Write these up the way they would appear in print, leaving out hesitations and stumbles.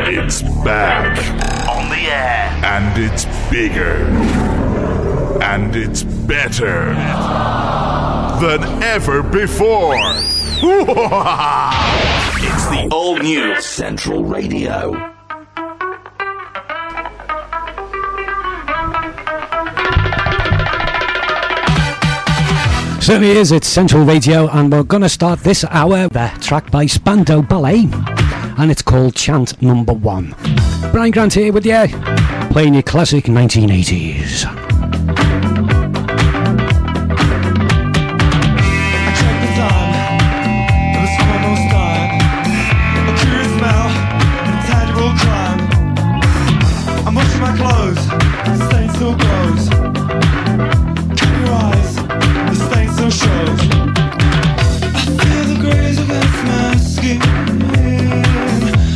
It's back. On the air. And it's bigger. And it's better than ever before. It's the all-new Central Radio. Certainly is, it's Central Radio, and we're going to start this hour, the track by Spandau Ballet, and it's called Chant Number 1. Brian Grant here with you, playing your classic 1980s.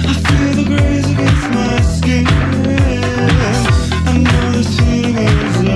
I know this feeling is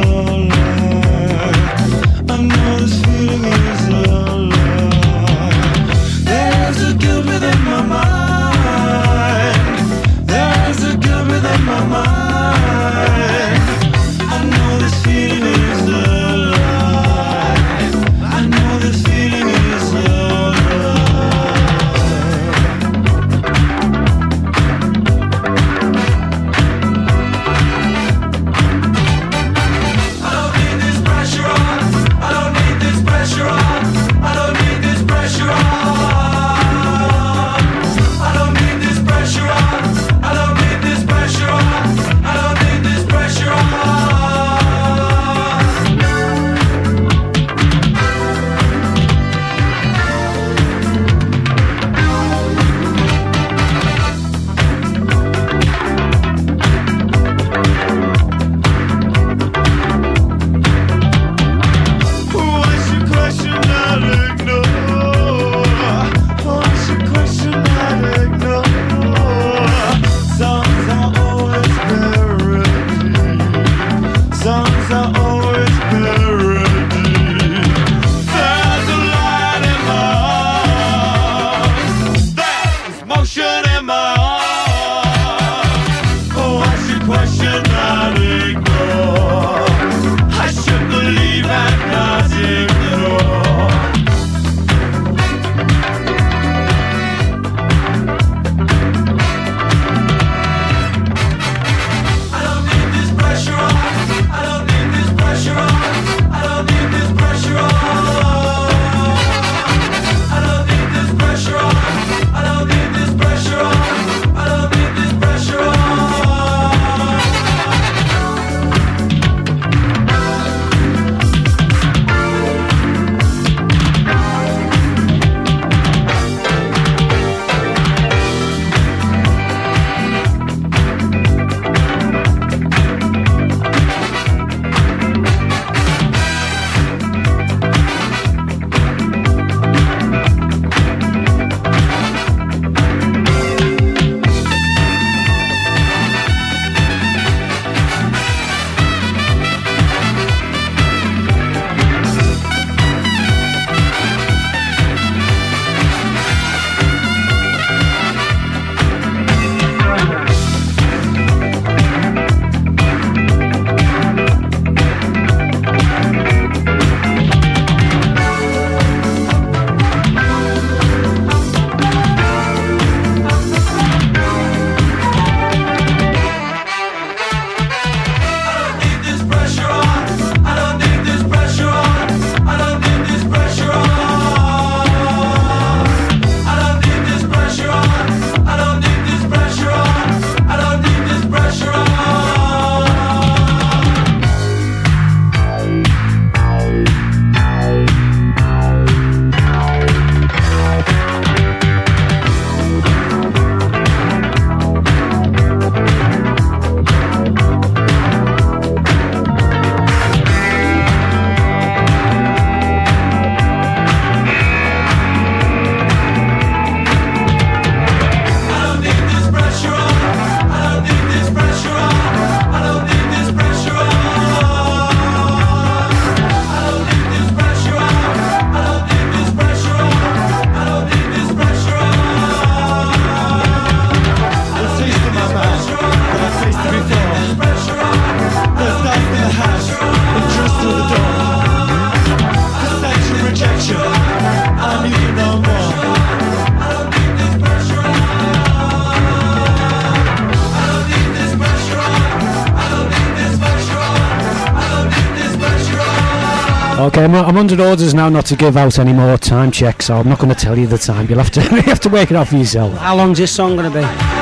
Okay, I'm under orders now not to give out any more time checks, so I'm not going to tell you the time. You'll have to you have to work it out for yourself. How long's this song going to be?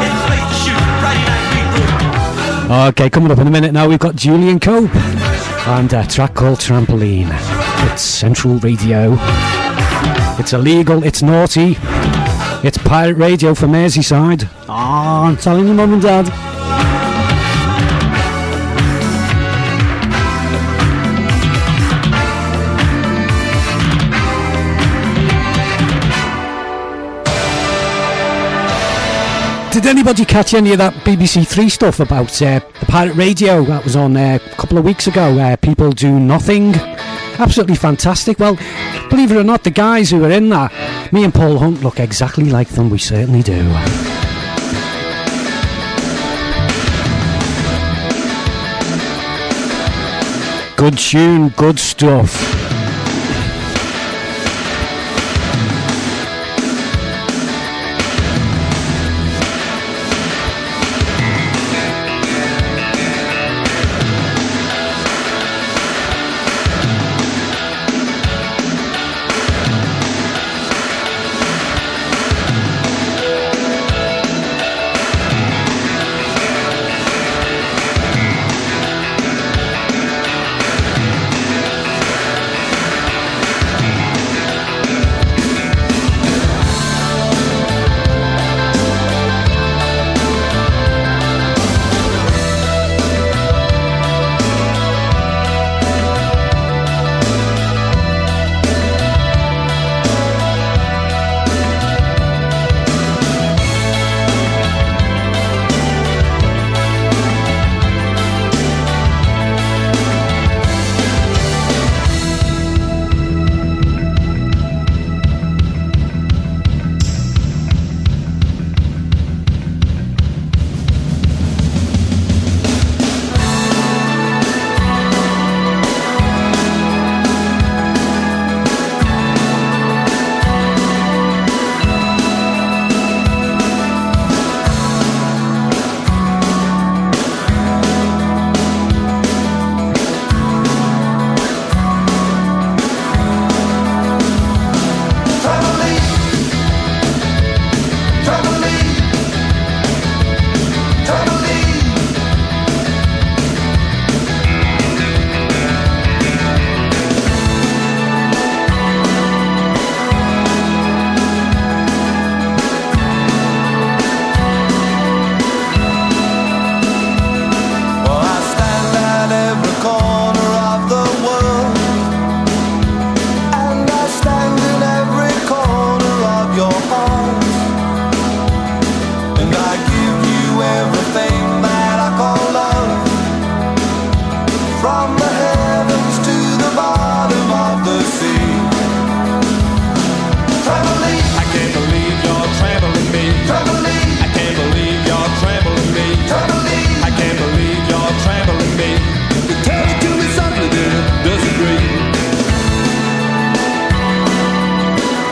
Okay, coming up in a minute now, we've got Julian Cope and a track called Trampoline. It's Central Radio. It's illegal, it's naughty, it's pirate radio for Merseyside. Oh, I'm telling you, Mum and Dad. Did anybody catch any of that BBC Three stuff about the pirate radio that was on a couple of weeks ago? People Do Nothing. Absolutely fantastic. Well, believe it or not, the guys who are in that, me and Paul Hunt look exactly like them. We certainly do. Good tune, good stuff.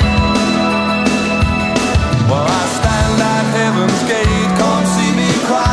Well, I stand at heaven's gate, can't see me cry.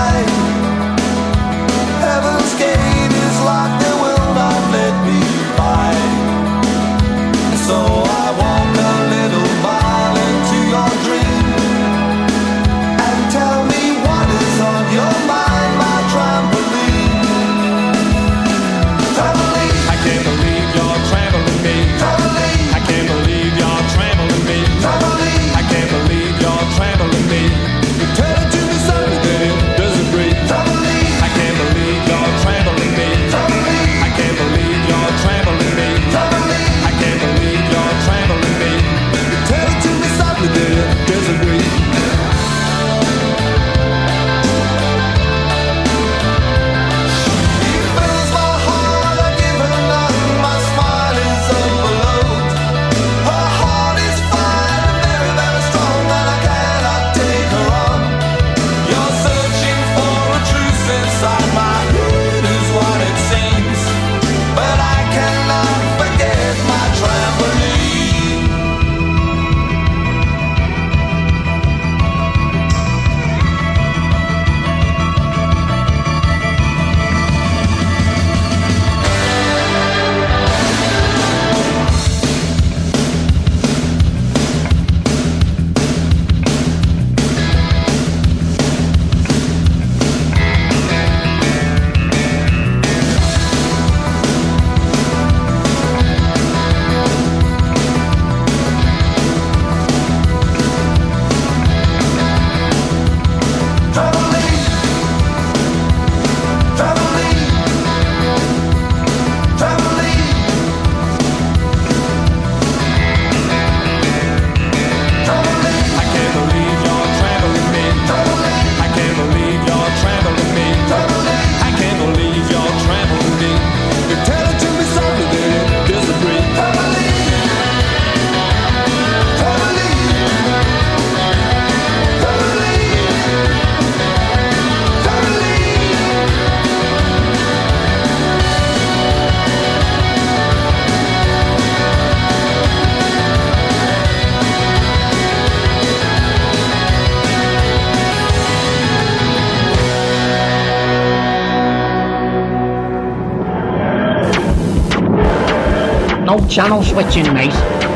channel switching, mate.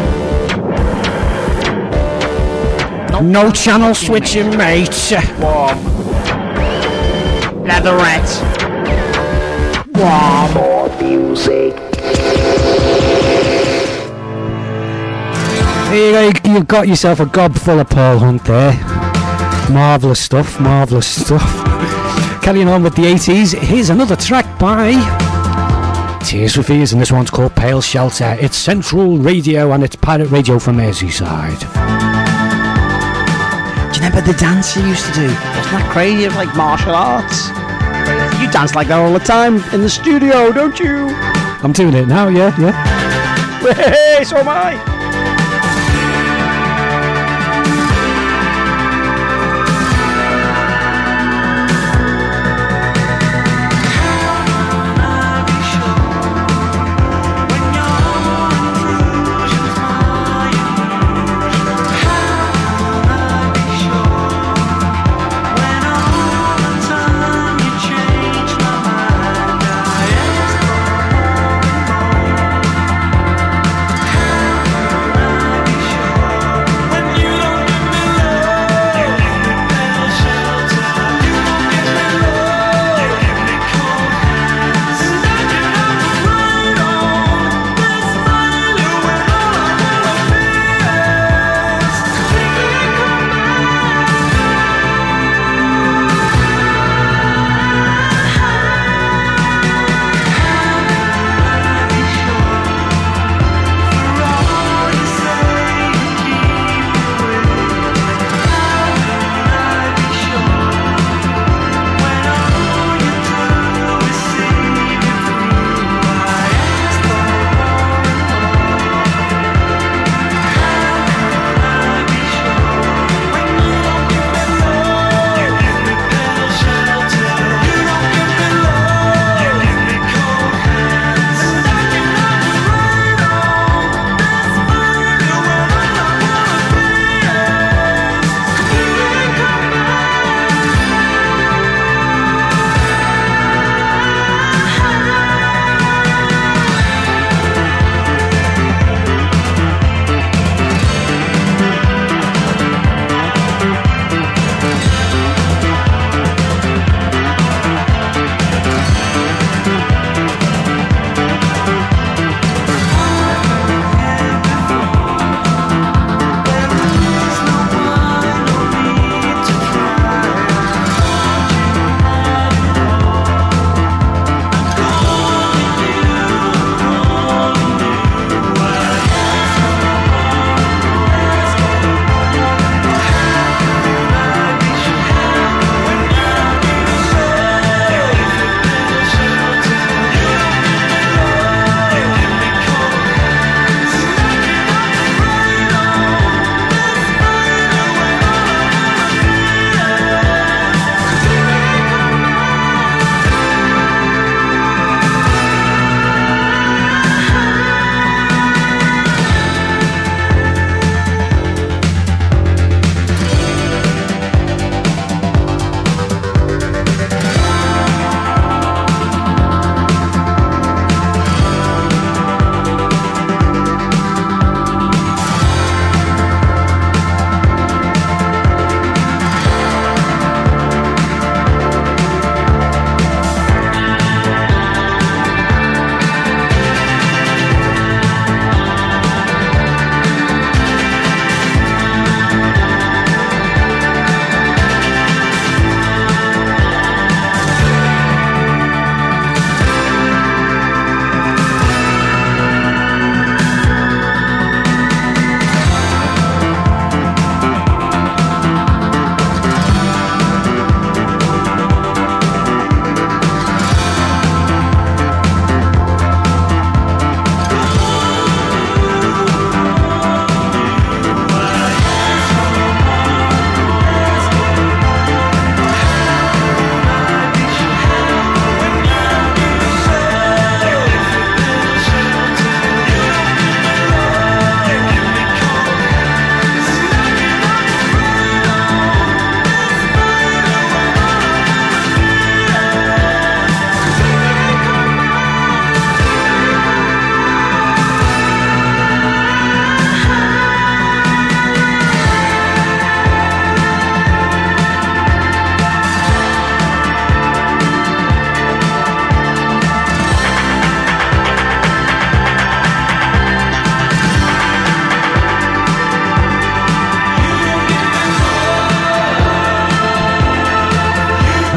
No channel switching, mate. Warm. Leatherette. Warm. More music. Here you've got yourself a gob full of Paul Hunt there. Marvellous stuff, marvellous stuff. Carrying on with the 80s, here's another track by Tears for Fears, and this one's called Pale Shelter. It's Central Radio, and it's pirate radio from Merseyside. Do you remember the dance you used to do? Wasn't that crazy? It was like martial arts. You dance like that all the time in the studio, don't you? I'm doing it now, yeah. Hey, so am I.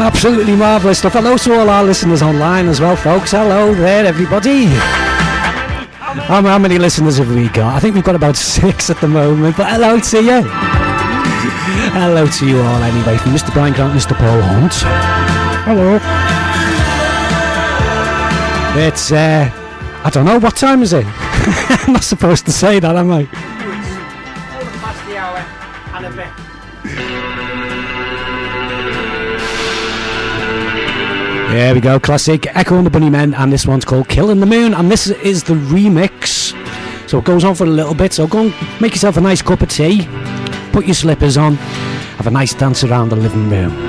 Absolutely marvellous stuff. Hello to all our listeners online as well, folks. Hello there, everybody. How many listeners have we got? I think we've got about 6 at the moment, but hello to you. Hello to you all anyway, from Mr. Brian Grant, Mr. Paul Hunt. Hello. It's, I don't know, what time is it? I'm not supposed to say that, am I? It's 1/4 the hour and a bit. There we go, classic Echo and the Bunnymen, and this one's called Killing the Moon, and this is the remix. So it goes on for a little bit, so go and make yourself a nice cup of tea, put your slippers on, have a nice dance around the living room.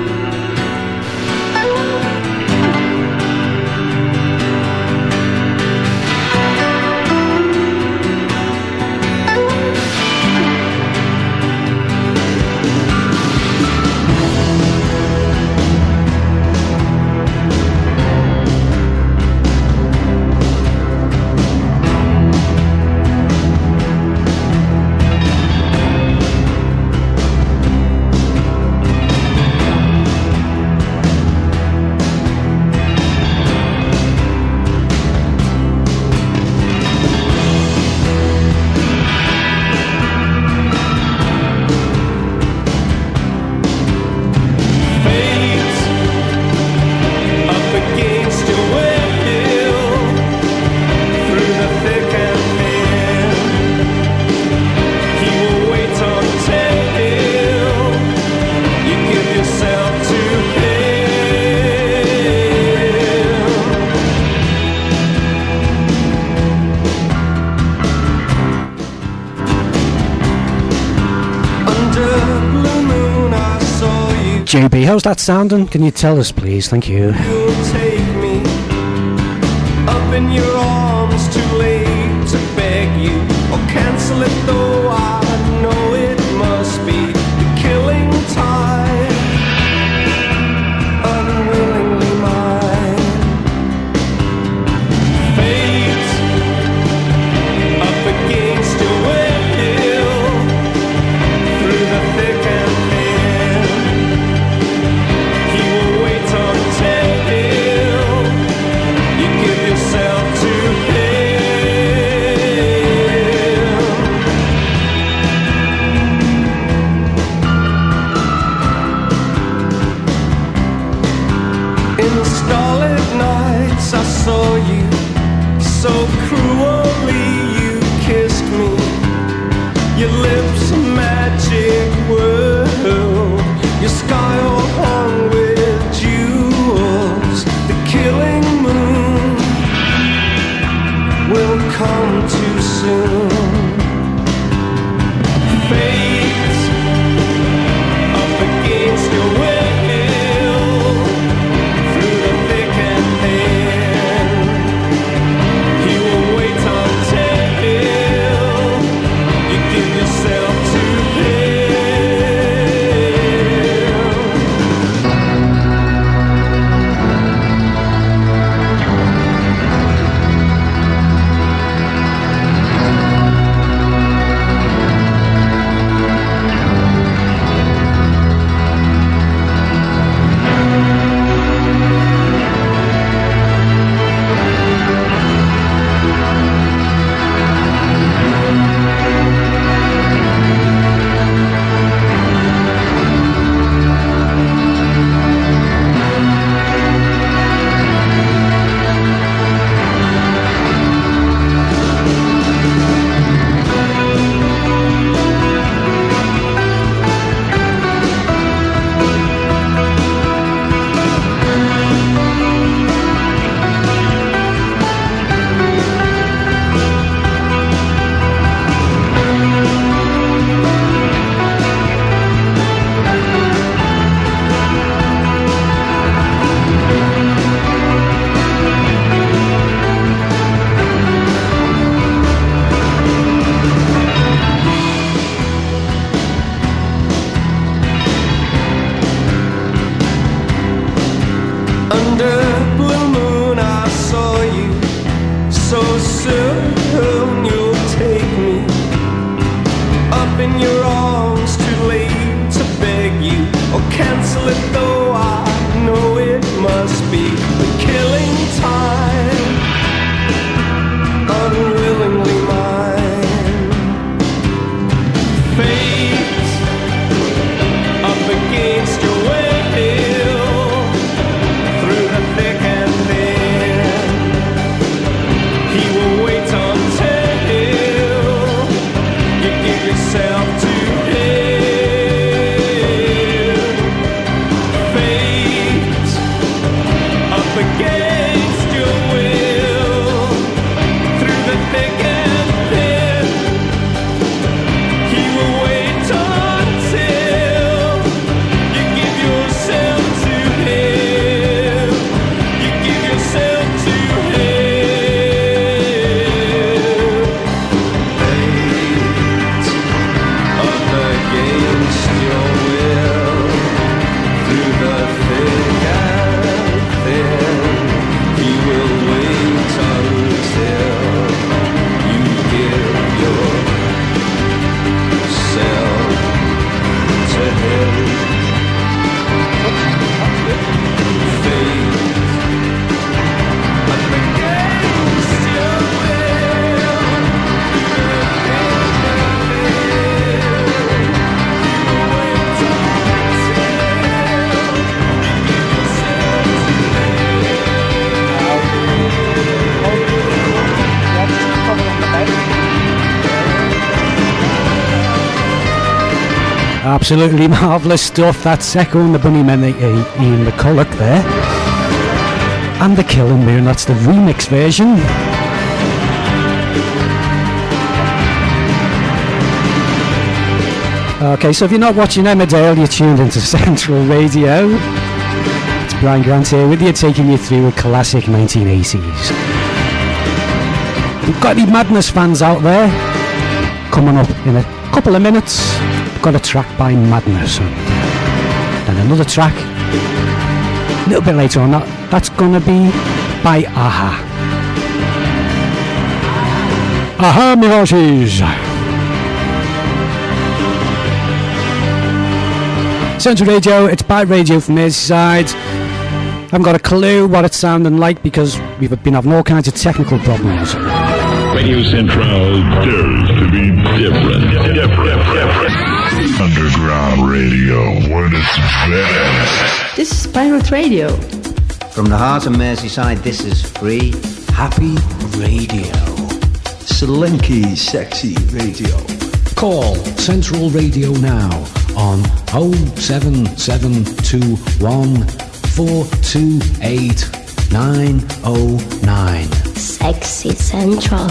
JB, how's that sounding? Can you tell us, please? Thank you. You'll take me up in your arms, too late to beg you or cancel it, though I know it must be the killing time, unwillingly mine. Fate up against your will, through the thick and thin. He will wait until you give yourself to him. In the starlit nights I saw you, so cruelly you kissed me. Your lips a magic world, your sky all hung with jewels. The killing moon will come too soon. Fate up against your will, through the thick and thin. He will wait until you give yourself to him. Absolutely marvellous stuff. That's Echo and the Bunnymen, Ian McCulloch there. And The Killing Moon, that's the remix version. Okay, so if you're not watching Emmerdale, you're tuned into Central Radio. It's Brian Grant here with you, taking you through a classic 1980s. If you've got any Madness fans out there, coming up in a couple of minutes, I've got a track by Madness. Then another track, a little bit later on, that's going to be by Aha. Aha, me horses! Central Radio, it's by Radio from Merseyside. I haven't got a clue what it's sounding like because we've been having all kinds of technical problems. Radio Central dares to be different. Underground radio, when it's best. This is Pirate Radio. From the heart of Merseyside, this is free, happy radio. Slinky, sexy radio. Call Central Radio now on 07721 428 909. Sexy Central.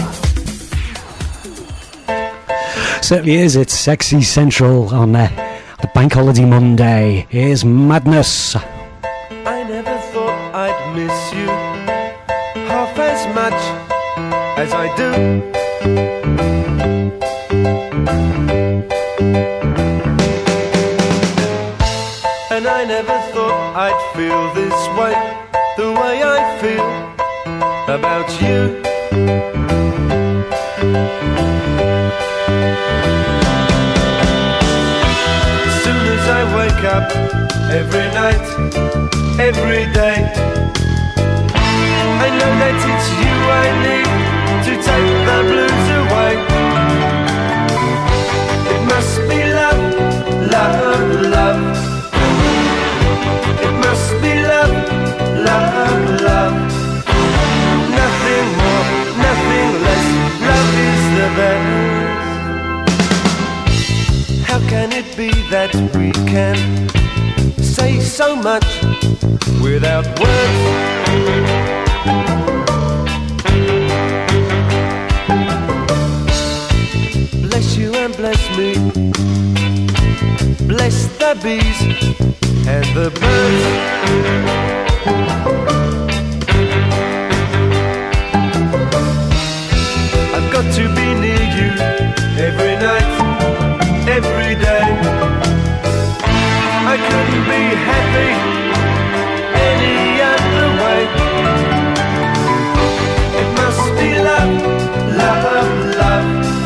Certainly is, it's Sexy Central on the Bank Holiday Monday. Here's Madness. I never thought I'd miss you half as much as I do. And I never thought I'd feel this way, the way I feel about you. As soon as I wake up, every night, every day, I know that it's you I need to take the blues away. It must be love, love, love. It must be love, love, love. Nothing more, nothing less. Love is the best. How can it be that we can say so much without words? Bless you and bless me. Bless the bees and the birds. I've got to be near you every night, every day. I couldn't be happy any other way. It must be love, love, love.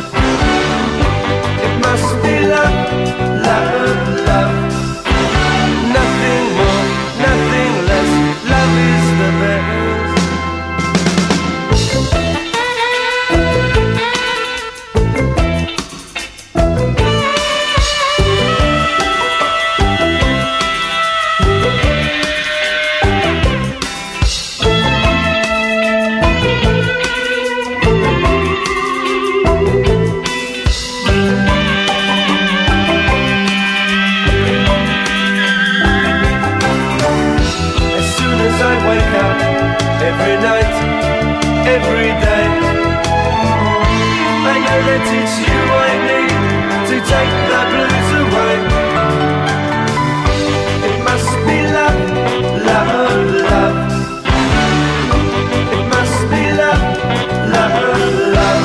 It must be love, love, love. Nothing more, nothing less. Love is the best. Every night, every day, I know that it's you I need to take the blues away. It must be love, love, love. It must be love, love, love.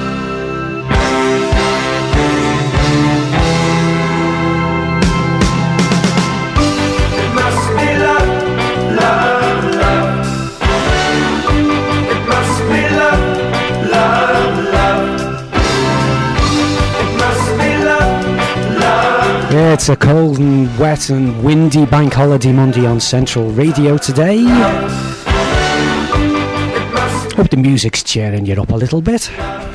It must be love, love, love. Yeah, it's a cold and wet and windy Bank Holiday Monday on Central Radio today. Hope the music's cheering you up a little bit.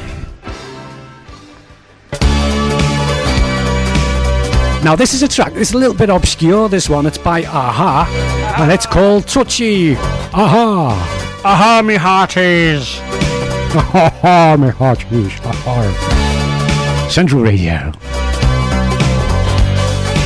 Now this is a track, it's a little bit obscure, this one, it's by Aha, and it's called Touchy. Aha, aha me hearties. Aha me hearties. Aha. Central Radio.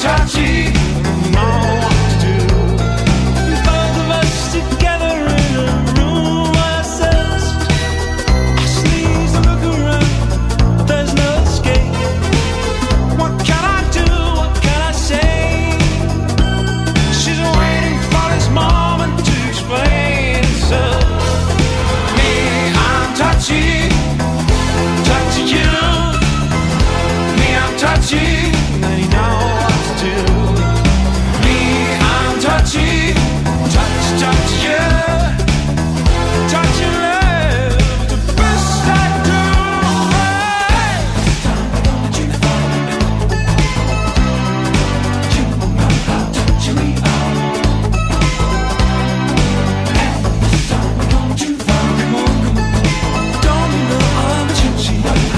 touchy, know what to do. Both of us together in a room by ourselves. I sneeze and look around, but there's no escape. What can I do? What can I say? She's waiting for this moment to explain herself. Me, I'm touchy, touchy you. Me, I'm touchy, they know what to do. Me, I'm touchy, touch, touch you. Touch your love, the best I do. Don't you know I'm touchy?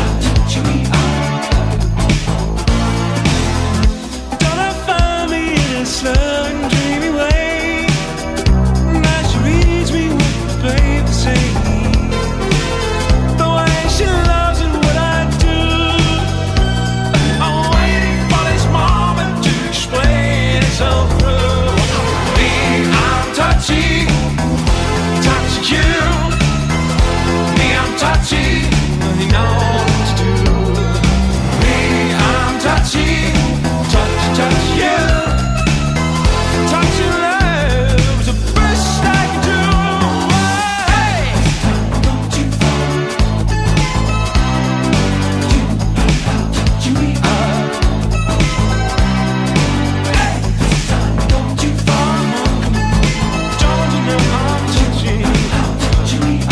Don't I find me in a slow and dreamy way? Now she reads me what the paper say. The way she loves and what I do. I'm waiting for this moment to explain itself through. Me, I'm touchy, touchy you. Me, I'm touchy, you know what to do. Me, I'm touchy, touch, touch you. Touch your love, the best I can do. Hey! Don't you touch me up. Hey! Don't you fall. Don't you know I'm touchy? Touch me up.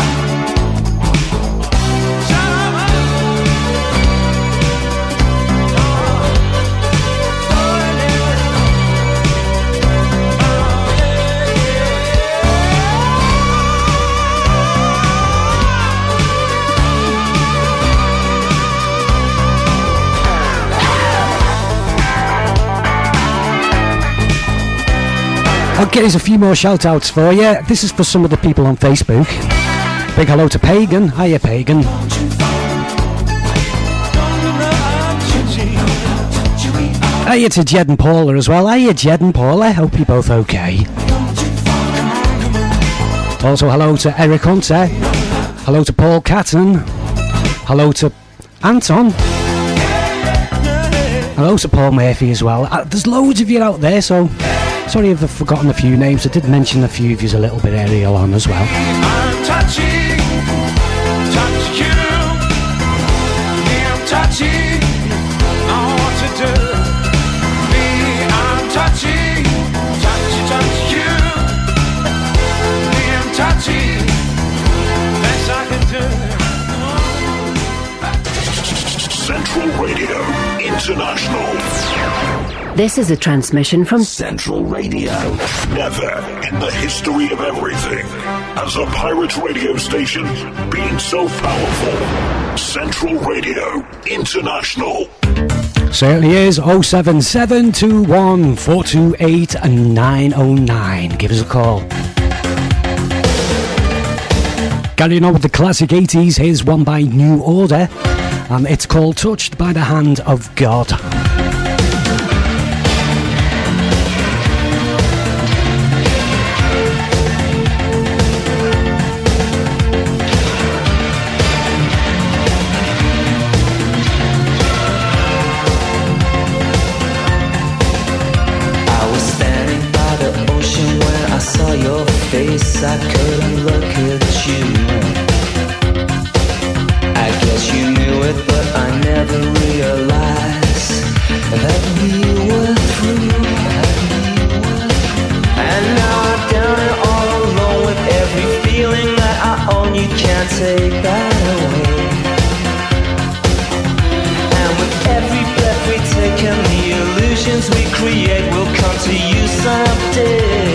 Okay, there's a few more shout outs for you. This is for some of the people on Facebook. Big hello to Pagan. Hiya, Pagan. Hiya to Jed and Paula as well. Hiya, Jed and Paula. Hope you're both okay. Also, hello to Eric Hunter. Hello to Paul Catton. Hello to Anton. Hello to Paul Murphy as well. There's loads of you out there, so sorry if I've forgotten a few names. I did mention a few of you a little bit earlier on as well. I'm touchy, touch you. Me, I'm touchy, know what to do. Me, I'm touchy, touch you. Me, I'm touchy, best I can do. Central Radio International. This is a transmission from Central Radio. Never in the history of everything has a pirate radio station been so powerful. Central Radio International. Certainly is. 07721 428 909. Give us a call. Carrying on with the classic 80s, here's one by New Order, and it's called Touched by the Hand of God. I couldn't look at you. I guess you knew it, but I never realized that we were through. And now I'm down and all alone with every feeling that I own. You can't take that away. And with every breath we take and the illusions we create will come to you someday.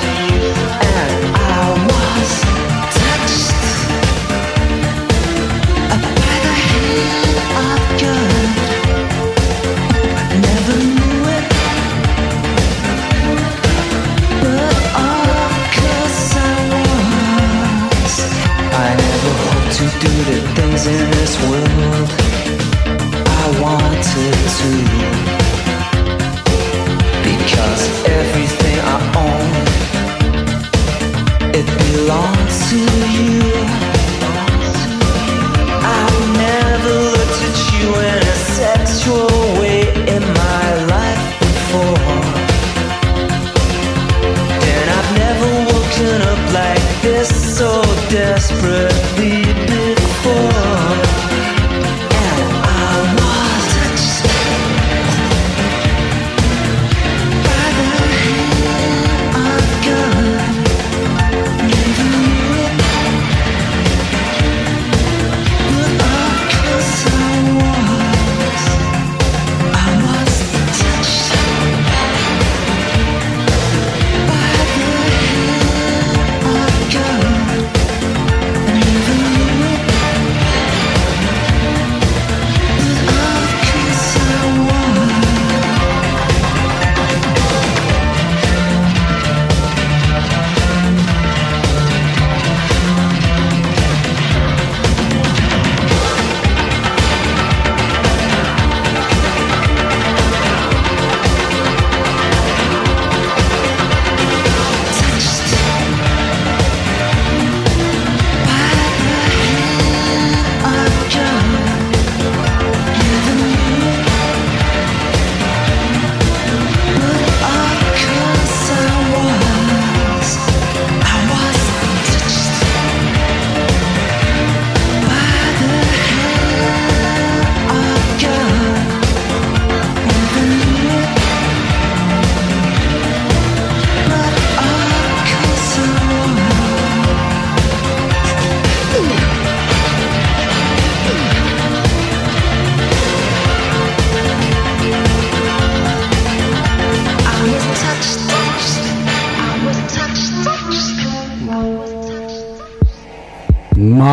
Do the things in this world I wanted to.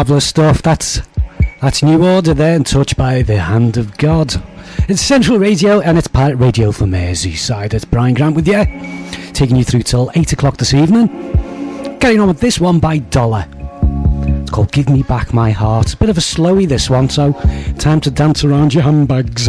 Marvellous stuff. That's New Order there, and Touched by the Hand of God. It's Central Radio, and it's Pirate Radio for Merseyside. It's Brian Grant with you, taking you through till 8 o'clock this evening. Getting on with this one by Dollar. It's called Give Me Back My Heart. A bit of a slowie, this one, so time to dance around your handbags.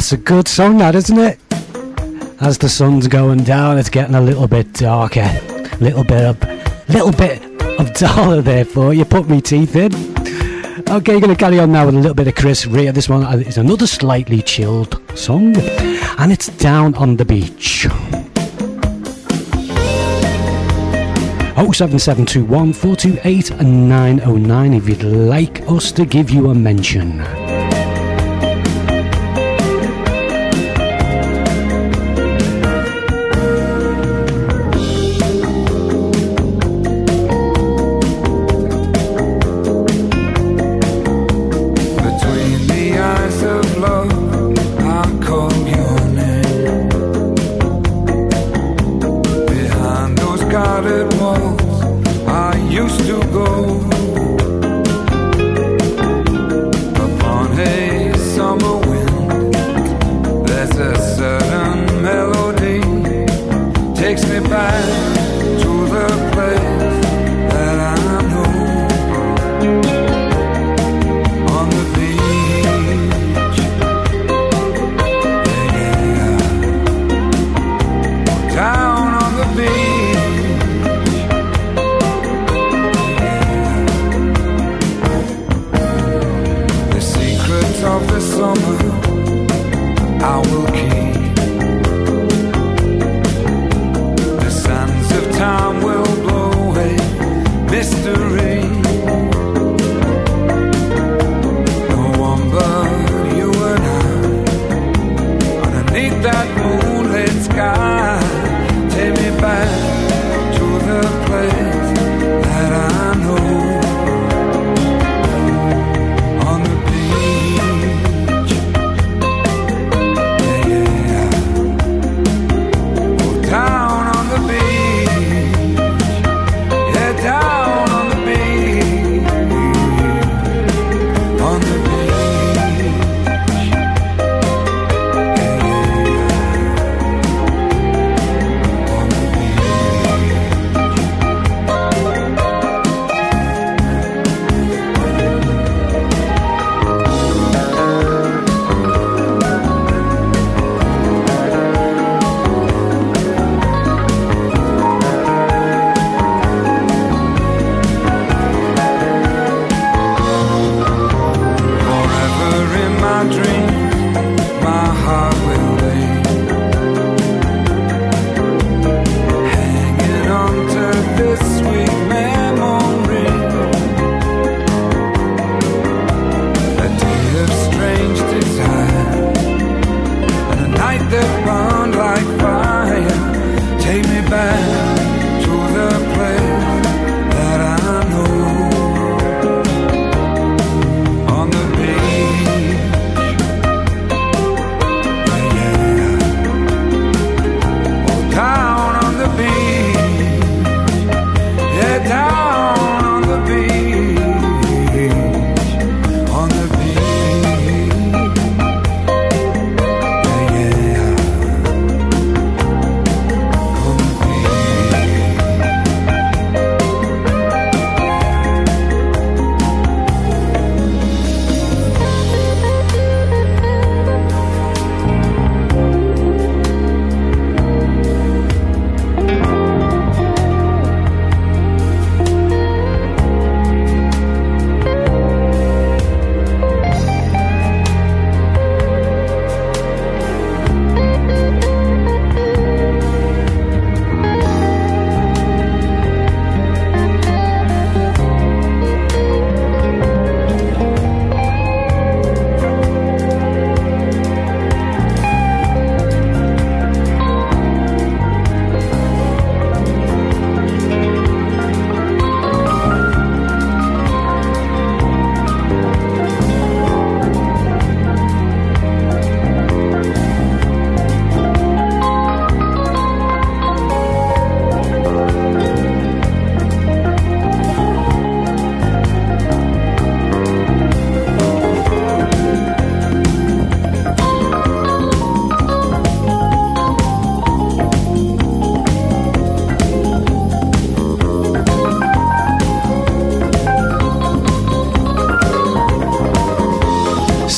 That's a good song, that, isn't it? As the sun's going down, it's getting a little bit darker. Little bit of dollar there for you. Put me teeth in. Okay, going to carry on now with a little bit of Chris Rea. This one is another slightly chilled song, and it's Down on the Beach. 07721 428 909 if you'd like us to give you a mention. Down on the beach.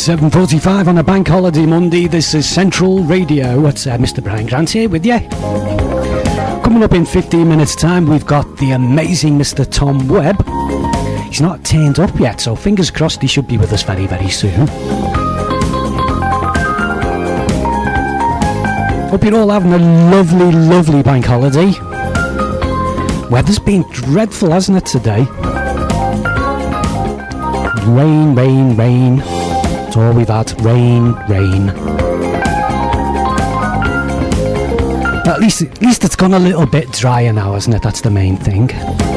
7:45 on a bank holiday Monday. This is Central Radio. It's Mr. Brian Grant here with you. Coming up in 15 minutes time, we've got the amazing Mr. Tom Webb. He's not turned up yet, so fingers crossed he should be with us very, very soon. Hope you're all having a lovely, lovely bank holiday. Weather's been dreadful, hasn't it, today? Rain, rain, rain. That's all we've had. Rain, rain. But at least it's gone a little bit drier now, hasn't it? That's the main thing.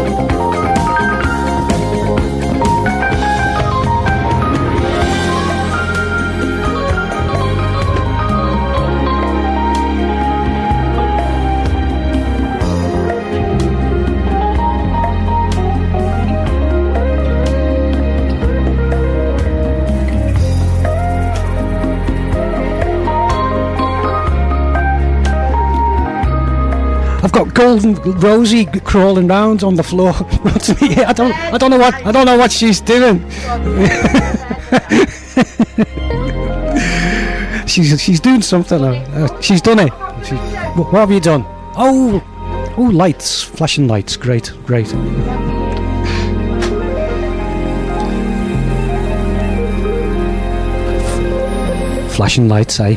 I've got Golden Rosie crawling round on the floor. I don't know what she's doing. she's doing something. She's done it. What have you done? Oh, lights, flashing lights. Great. Flashing lights, eh?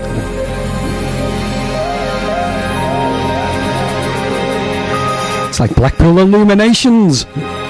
It's like Blackpool Illuminations.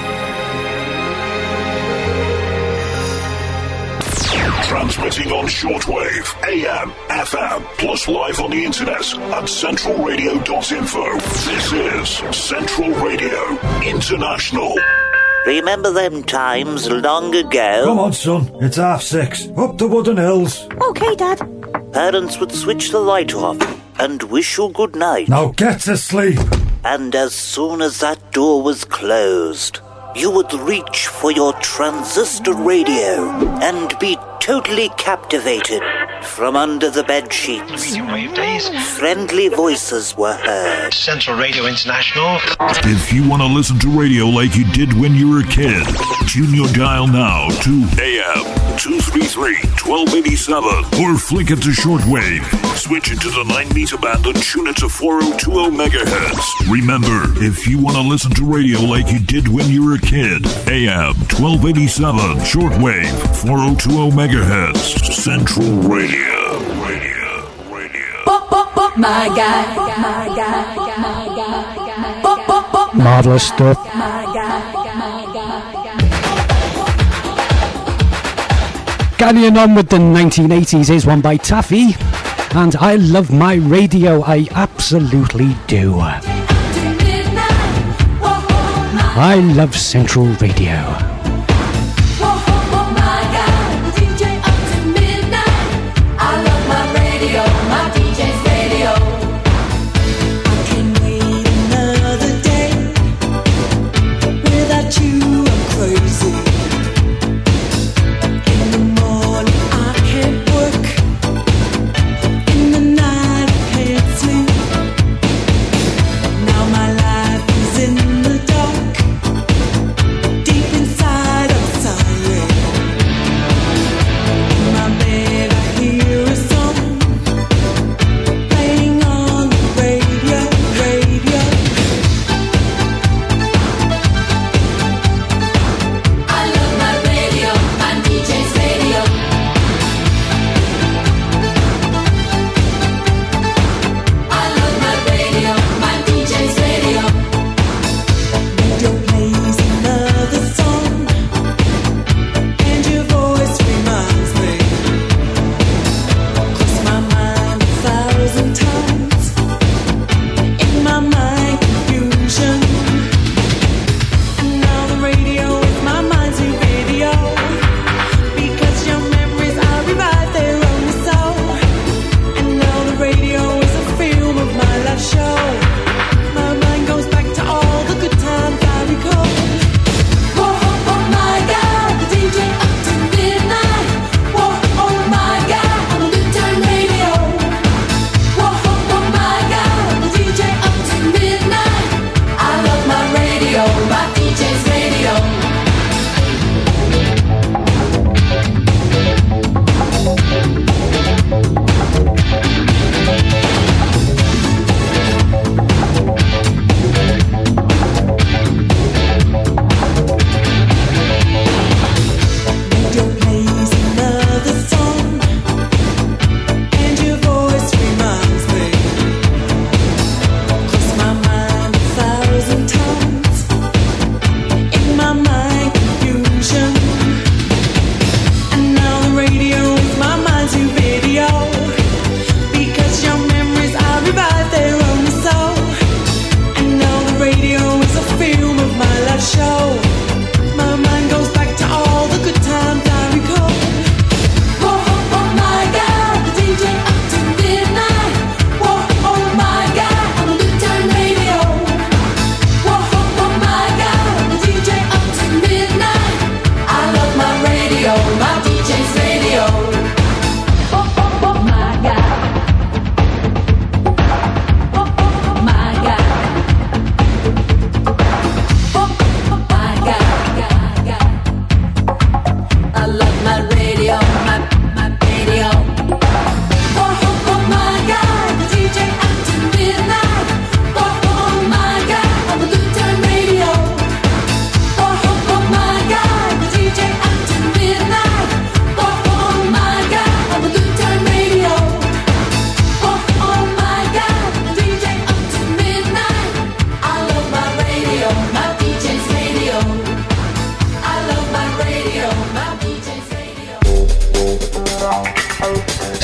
Transmitting on shortwave, AM, FM, plus live on the internet at centralradio.info. This is Central Radio International. Remember them times long ago? Come on, son. It's 6:30. Up the Wooden Hills. Okay, Dad. Parents would switch the light off and wish you good night. Now get to sleep. And as soon as that door was closed, you would reach for your transistor radio and be totally captivated. From under the bed sheets, friendly voices were heard. Central Radio International. If you want to listen to radio like you did when you were a kid, tune your dial now to AM 233 1287 or flick it to shortwave. Switch it to the 9-meter band and tune it to 4020 megahertz. Remember, if you want to listen to radio like you did when you were a kid, AM 1287 shortwave 4020 megahertz. Central Radio. My guy. Marvelous stuff. Carrying on with the 1980s is one by Taffy, and I love my radio, I absolutely do. I love Central Radio. Inside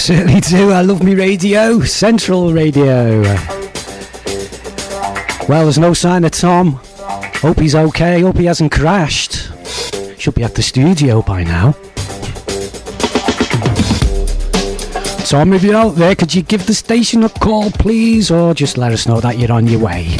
Certainly do. I love me radio. Central Radio. Well, there's no sign of Tom. Hope he's okay. Hope he hasn't crashed. Should be at the studio by now. Tom, if you're out there, could you give the station a call, please? Or just let us know that you're on your way.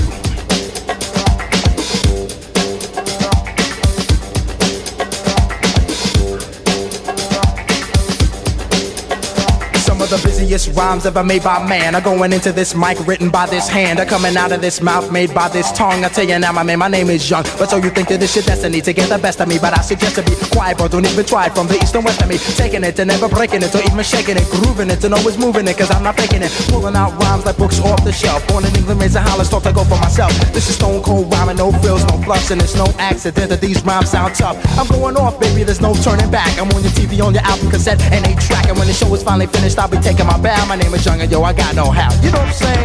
The busiest rhymes ever made by man are going into this mic written by this hand, are coming out of this mouth made by this tongue. I tell you now, my man, my name is Young, but so you think that this your destiny to get the best of me? But I suggest to be quiet, bro, don't even try. From the east and west of me, taking it and never breaking it, or even shaking it, grooving it and always moving it, cause I'm not faking it, pulling out rhymes like books off the shelf. Born in England, raised in Holland, thought to go for myself. This is stone cold rhyming, no frills, no fluffs, and it's no accident that these rhymes sound tough. I'm going off, baby, there's no turning back. I'm on your TV, on your album cassette, and 8-track, and when the show is finally finished, I'll be taking my bow. My name is Young and yo, I got no how. You know what I'm saying?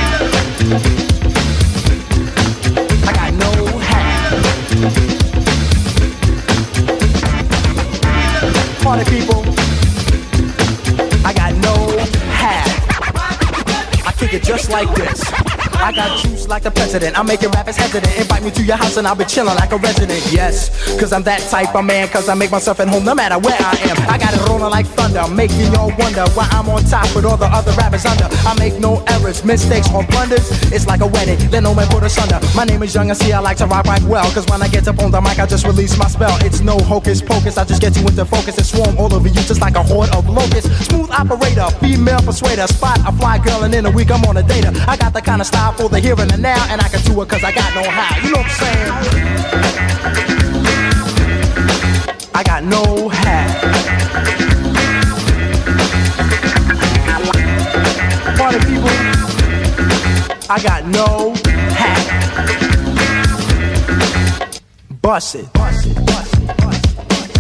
I got no how. Party people, I got no how. I kick it just like this. I got juice like the president. I'm making rappers hesitant. Invite me to your house and I'll be chilling like a resident. Yes, cause I'm that type of man. Cause I make myself at home no matter where I am. I got it rolling like thunder, making y'all wonder why I'm on top with all the other rappers under. I make no errors, mistakes or blunders. It's like a wedding, let no man put us under. My name is Young and see I like to rock right well. Cause when I get up on the mic I just release my spell. It's no hocus pocus, I just get you into focus and swarm all over you just like a horde of locusts. Smooth operator, female persuader, spot a fly girl and in a week I'm on a data. I got the kind of style for the here and the now, and I can do it cause I got no how. You know what I'm saying? I got no how. Party people, I got no how. Bust it, bust it, bust it, bust it.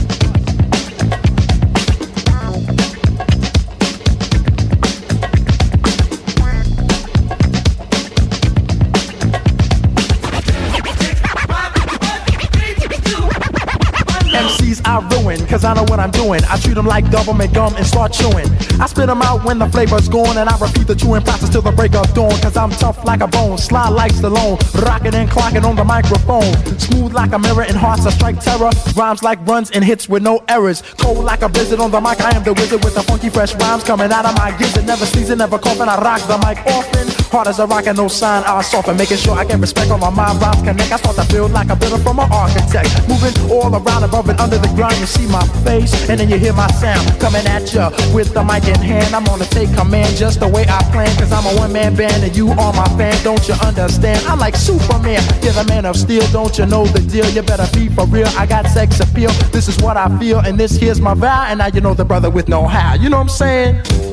MCs I ruin, cause I know what I'm doing. I treat them like government gum and start chewing. I spit them out when the flavor's gone, and I repeat the chewing process till the break of dawn. Cause I'm tough like a bone, sly like Stallone, rocking and clocking on the microphone. Smooth like a mirror and hearts that strike terror. Rhymes like runs and hits with no errors. Cold like a blizzard on the mic, I am the wizard with the funky fresh rhymes coming out of my gizzard. Never sneezing, never coughing, I rock the mic often. Hard as a rock and no sign, I soften, making sure I get respect on my rhymes connect. I start to build like a builder from an architect, moving all around above and under the ground. You see my face and then you hear my sound coming at ya with the mic in hand. I'm gonna take command just the way I plan, cause I'm a one-man band and you are my fan. Don't you understand? I'm like Superman, you're the man of steel. Don't you know the deal? You better be for real. I got sex appeal, this is what I feel, and this here's my vow. And now you know the brother with no how. You know what I'm saying?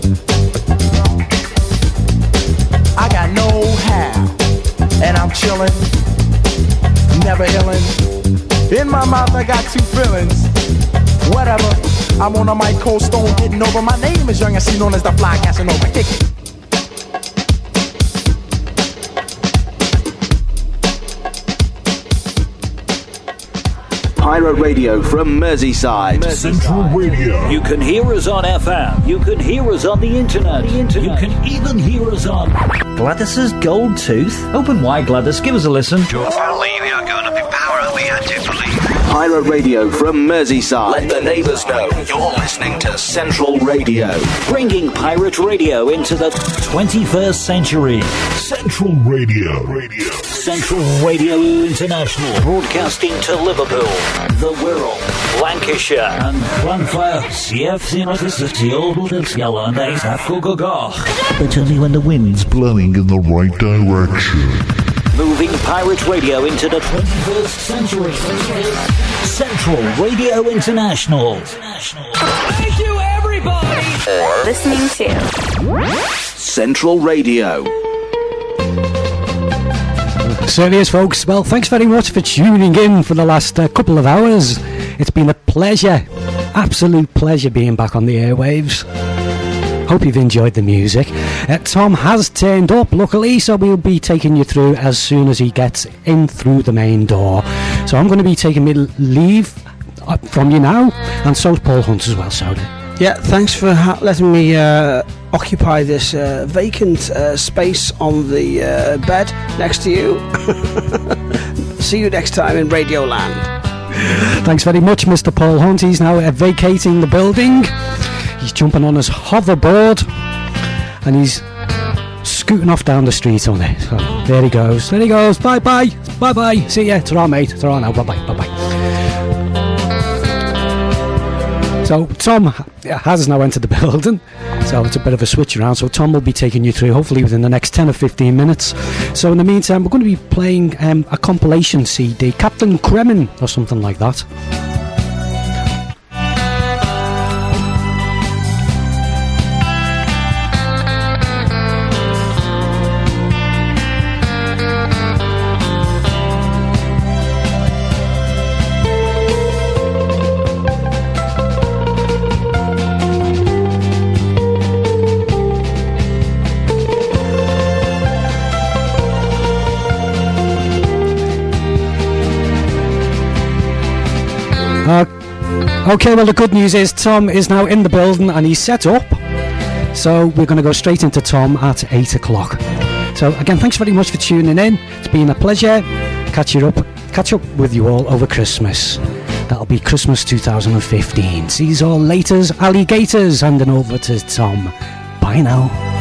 I got no how, and I'm chillin', never illin'. In my mouth I got two feelings. Whatever, I'm on a mic, cold stone, getting over. My name is Young and C, known as the Fly Casanova. Kick it. Pirate Radio from Merseyside. Central Radio. You can hear us on FM. You can hear us on the internet. You can even hear us on Gladys's Gold Tooth. Open wide, Gladys. Give us a listen. Apparently we are going up in power and we had to believe. Pirate Radio from Merseyside. Let the neighbours know you're listening to Central Radio. Bringing pirate radio into the 21st century. Central Radio. Central Radio International. Broadcasting to Liverpool, the Wirral, Lancashire and Llanfair. But only when the wind's blowing in the right direction. Moving pirate radio into the 21st century. Central Radio International. Thank you, everybody! Listening to Central Radio. Certainly is, folks. Well, thanks very much for tuning in for the last couple of hours. It's been a pleasure, absolute pleasure being back on the airwaves. Hope you've enjoyed the music. Tom has turned up, luckily, so we'll be taking you through as soon as he gets in through the main door. So I'm going to be taking my leave from you now, and so's Paul Hunt as well, so Yeah, thanks for letting me occupy this vacant space on the bed next to you. See you next time in Radioland. Thanks very much, Mr. Paul Hunt. He's now vacating the building. He's jumping on his hoverboard and he's scooting off down the street on it. So there he goes. There he goes. Bye bye. Bye bye. See ya. Ta-ra, mate. Ta-ra now. Bye bye. Bye bye. So Tom has now entered the building, so it's a bit of a switch around. So Tom will be taking you through hopefully within the next 10 or 15 minutes. So in the meantime, we're going to be playing a compilation CD, Captain Kremen or something like that. Okay, well the good news is Tom is now in the building and he's set up. So we're going to go straight into Tom at 8 o'clock. So again, thanks very much for tuning in. It's been a pleasure. Catch up with you all over Christmas. That'll be Christmas 2015. See you all later, alligators. Handing over to Tom. Bye now.